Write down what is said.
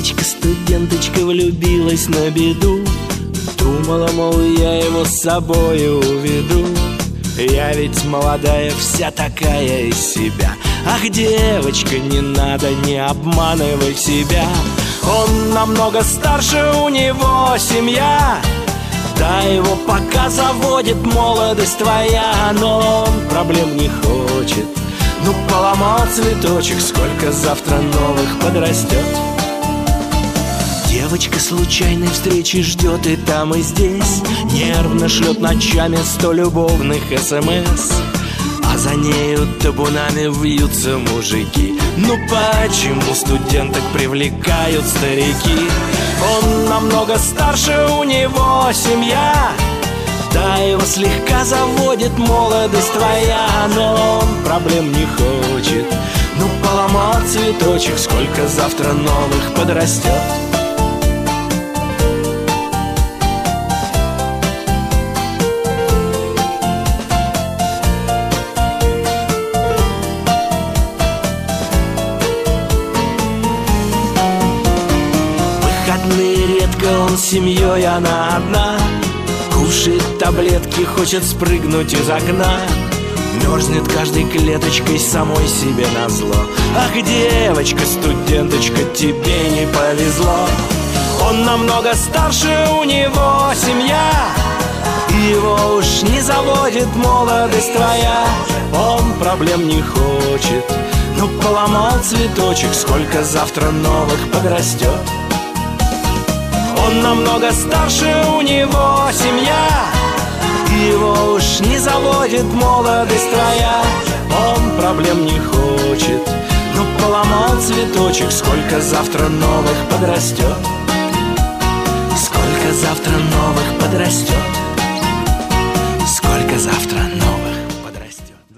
Девочка-студенточка влюбилась на беду, думала, мол, я его с собой уведу. Я ведь молодая, вся такая из себя. Ах, девочка, не надо, не обманывай себя. Он намного старше, у него семья. Да, его пока заводит молодость твоя, но он проблем не хочет. Ну, поломал цветочек, сколько завтра новых подрастет. Девочка случайной встречи ждет и там, и здесь. Нервно шлет ночами 100 любовных СМС. А за нею табунами вьются мужики. Ну почему студенток привлекают старики? Он намного старше, у него семья. Да, его слегка заводит молодость твоя, но он проблем не хочет. Ну поломал цветочек, сколько завтра новых подрастет. Редко он с семьей, она одна. Кушает таблетки, хочет спрыгнуть из окна. Мерзнет каждой клеточкой самой себе назло. Ах, девочка, студенточка, тебе не повезло. Он намного старше, у него семья. Его уж не заводит молодость твоя. Он проблем не хочет. Ну поломал цветочек, сколько завтра новых подрастет. Он намного старше, у него семья. Его уж не заводит молодость твоя. Он проблем не хочет. Ну поломал цветочек, сколько завтра новых подрастет. Сколько завтра новых подрастет. Сколько завтра новых